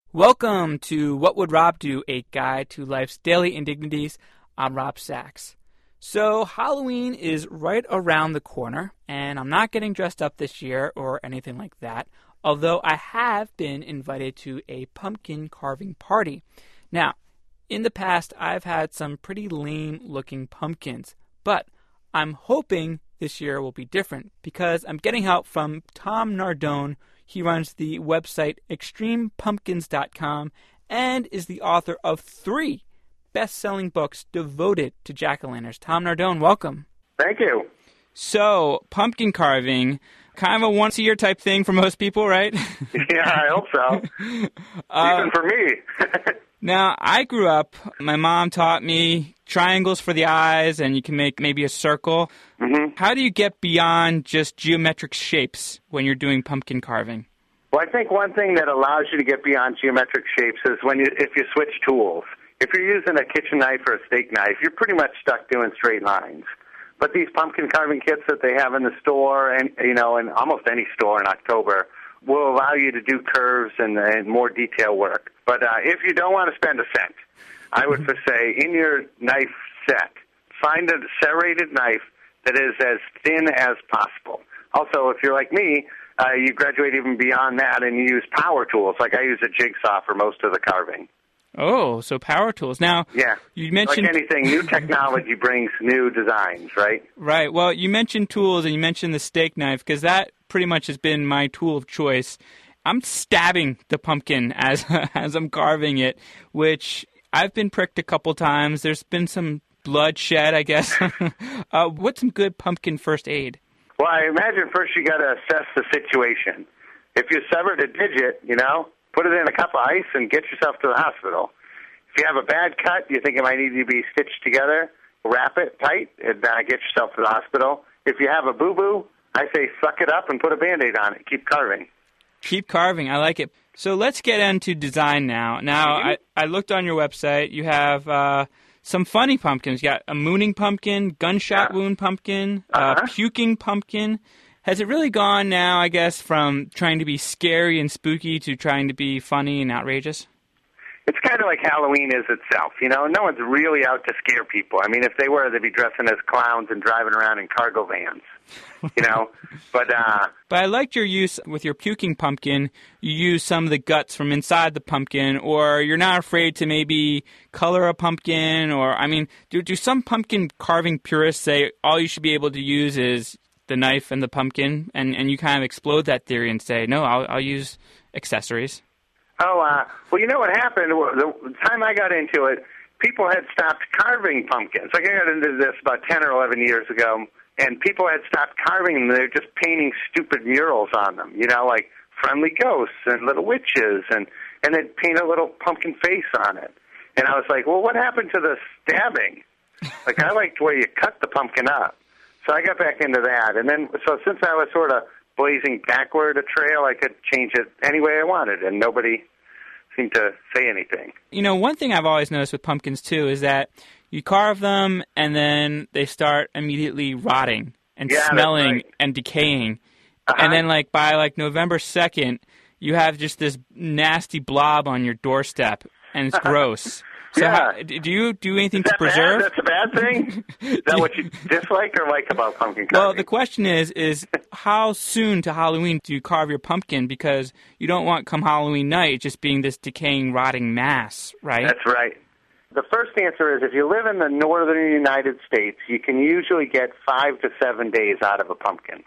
Welcome to What Would Rob Do? A guide to life's daily indignities. I'm Rob Sachs. So Halloween is right around the corner, and I'm not getting dressed up this year or anything like that, although I have been invited to a pumpkin carving party. Now, in the past, I've had some pretty lame-looking pumpkins, but I'm hoping this year will be different because I'm getting help from Tom Nardone. He runs the website extremepumpkins.com and is the author of 3 best-selling books devoted to jack-o'-lanterns. Tom Nardone, welcome. Thank you. So, pumpkin carving, kind of a once-a-year type thing for most people, right? Yeah, I hope so. Even for me. Now, I grew up, my mom taught me triangles for the eyes, and you can make maybe a circle. Mm-hmm. How do you get beyond just geometric shapes when you're doing pumpkin carving? Well, I think one thing that allows you to get beyond geometric shapes is if you switch tools. If you're using a kitchen knife or a steak knife, you're pretty much stuck doing straight lines. But these pumpkin carving kits that they have in the store, and in almost any store in October, will allow you to do curves and more detail work. But if you don't want to spend a cent, I would say in your knife set, find a serrated knife that is as thin as possible. Also, if you're like me, you graduate even beyond that and you use power tools. Like I use a jigsaw for most of the carving. Oh, so power tools. Now, yeah, you mentioned... Like anything, new technology brings new designs, right? Right. Well, you mentioned tools and you mentioned the steak knife because that pretty much has been my tool of choice. I'm stabbing the pumpkin as I'm carving it, which I've been pricked a couple times. There's been some bloodshed, I guess. What's some good pumpkin first aid? Well, I imagine first you got to assess the situation. If you severed a digit, put it in a cup of ice and get yourself to the hospital. If you have a bad cut, you think it might need to be stitched together, wrap it tight and get yourself to the hospital. If you have a boo-boo, I say suck it up and put a Band-Aid on it. Keep carving. Keep carving. I like it. So let's get into design now. Now, I looked on your website. You have some funny pumpkins. You got a mooning pumpkin, gunshot wound pumpkin, puking pumpkin. Has it really gone now, I guess, from trying to be scary and spooky to trying to be funny and outrageous? It's kind of like Halloween is itself. No one's really out to scare people. I mean, if they were, they'd be dressing as clowns and driving around in cargo vans. But I liked your use with your puking pumpkin. You use some of the guts from inside the pumpkin, or you're not afraid to maybe color a pumpkin, or, do some pumpkin carving purists say all you should be able to use is the knife and the pumpkin, and you kind of explode that theory and say, no, I'll use accessories? Oh, well, you know what happened? The time I got into it, people had stopped carving pumpkins. Like I got into this about 10 or 11 years ago, and people had stopped carving them. They were just painting stupid murals on them, like friendly ghosts and little witches, and they'd paint a little pumpkin face on it. And I was like, well, what happened to the stabbing? Like, I liked where you cut the pumpkin up. So I got back into that. And then, so since I was sort of blazing backward a trail, I could change it any way I wanted, and nobody seemed to say anything. One thing I've always noticed with pumpkins, too, is that you carve them, and then they start immediately rotting and smelling and decaying. And then, by November 2nd, you have just this nasty blob on your doorstep, and it's gross. So do you do anything to preserve? That's a bad thing? Is that what you dislike or like about pumpkin carving? Well, the question is how soon to Halloween do you carve your pumpkin? Because you don't want come Halloween night just being this decaying, rotting mass, right? That's right. The first answer is if you live in the northern United States, you can usually get 5 to 7 days out of a pumpkin.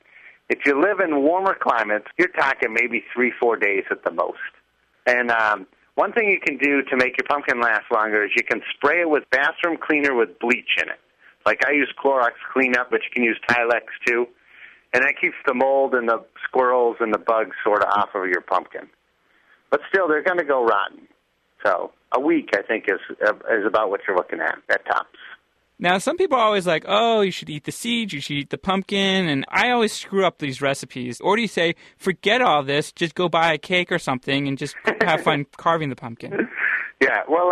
If you live in warmer climates, you're talking maybe 3-4 days at the most. And one thing you can do to make your pumpkin last longer is you can spray it with bathroom cleaner with bleach in it. Like I use Clorox cleanup, but you can use Tilex too. And that keeps the mold and the squirrels and the bugs sort of off of your pumpkin. But still, they're going to go rotten. So a week, I think, is about what you're looking at tops. Now, some people are always like, oh, you should eat the seeds, you should eat the pumpkin, and I always screw up these recipes. Or do you say, forget all this, just go buy a cake or something and just have fun carving the pumpkin? Yeah, well,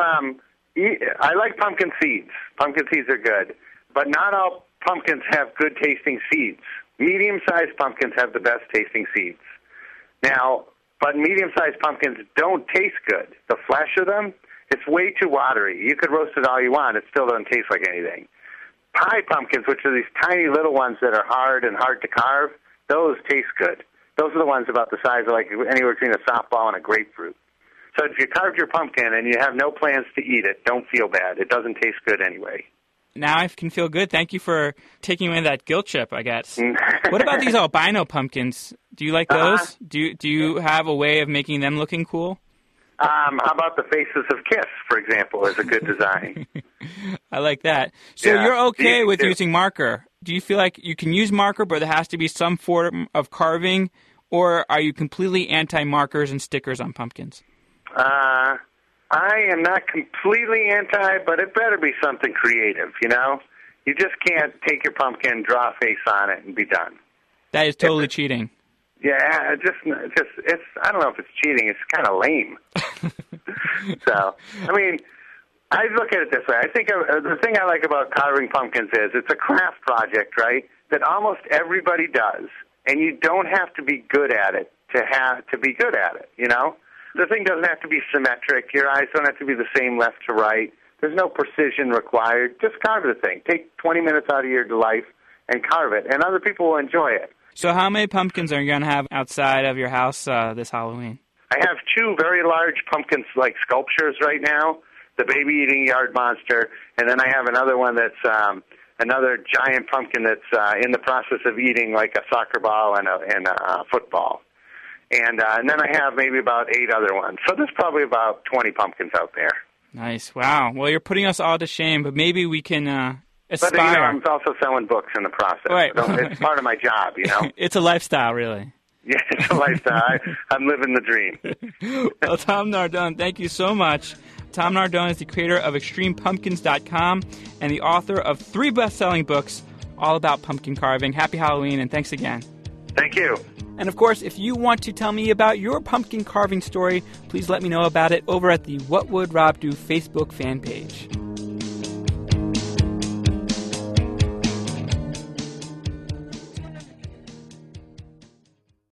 I like pumpkin seeds. Pumpkin seeds are good. But not all pumpkins have good-tasting seeds. Medium-sized pumpkins have the best-tasting seeds. Now, But medium-sized pumpkins don't taste good. The flesh of them, it's way too watery. You could roast it all you want. It still doesn't taste like anything. Pie pumpkins, which are these tiny little ones that are hard and hard to carve, those taste good. Those are the ones about the size of like anywhere between a softball and a grapefruit. So if you carved your pumpkin and you have no plans to eat it, don't feel bad. It doesn't taste good anyway. Now I can feel good. Thank you for taking away that guilt trip, I guess. What about these albino pumpkins? Do you like those? Do you have a way of making them looking cool? How about the faces of Kiss, for example, is a good design. I like that. So you're okay with using marker. Do you feel like you can use marker, but there has to be some form of carving, or are you completely anti-markers and stickers on pumpkins? I am not completely anti, but it better be something creative, you know? You just can't take your pumpkin, draw a face on it, and be done. That is totally cheating. Yeah, it's. I don't know if it's cheating. It's kind of lame. So, I mean, I look at it this way. I think the thing I like about carving pumpkins is it's a craft project, right? That almost everybody does, and you don't have to be good at it to be good at it. You know, the thing doesn't have to be symmetric. Your eyes don't have to be the same left to right. There's no precision required. Just carve the thing. Take 20 minutes out of your life and carve it, and other people will enjoy it. So how many pumpkins are you going to have outside of your house this Halloween? I have 2 very large pumpkins, like sculptures right now, the baby eating yard monster, and then I have another one that's another giant pumpkin that's in the process of eating like a soccer ball and a football. And then I have maybe about 8 other ones. So there's probably about 20 pumpkins out there. Nice. Wow. Well, you're putting us all to shame, but maybe we can aspire. But, you know, I'm also selling books in the process. Right. So it's part of my job, you know. It's a lifestyle, really. Yeah, it's a lifestyle. I'm living the dream. Well, Tom Nardone, thank you so much. Tom Nardone is the creator of ExtremePumpkins.com and the author of 3 best-selling books all about pumpkin carving. Happy Halloween, and thanks again. Thank you. And, of course, if you want to tell me about your pumpkin carving story, please let me know about it over at the What Would Rob Do Facebook fan page.